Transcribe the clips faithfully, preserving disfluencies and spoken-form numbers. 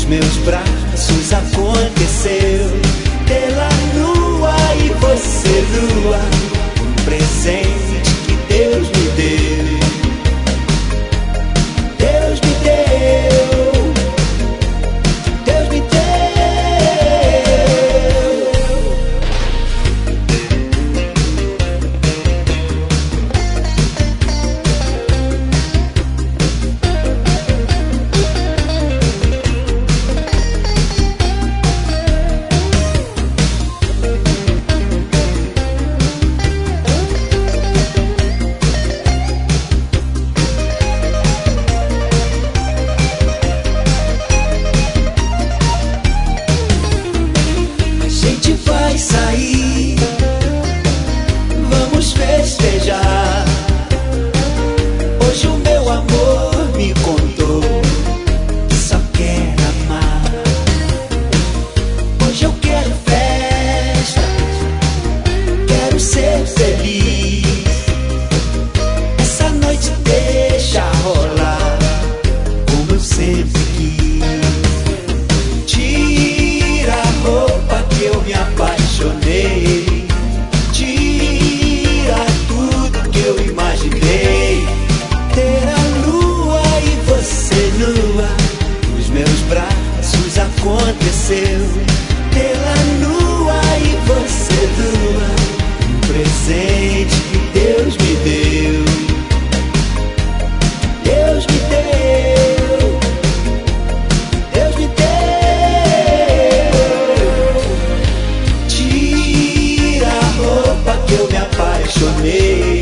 meus braços aconteceu. Pela lua e você lua, um presente que Deus me deu. Deus me deu, Deus me deu. Sair, vamos festejar. Hoje o meu amor me contou que só quer amar. Hoje eu quero festa, quero ser feliz. Essa noite deixa rolar como eu sempre quis. Tira a roupa que eu me apaixonei, tira tudo que eu imaginei. Ter a lua e você nua, nos meus braços aconteceu. Pela lua e você nua, um presente que Deus me deu. Deus me deu, Deus me deu. Que eu me apaixonei,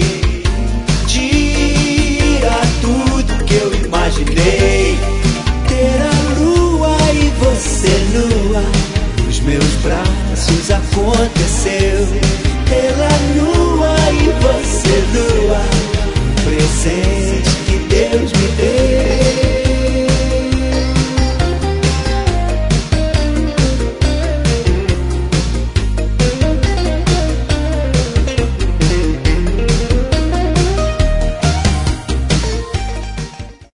tira tudo que eu imaginei. Ter a lua e você nua, nos meus braços aconteceu.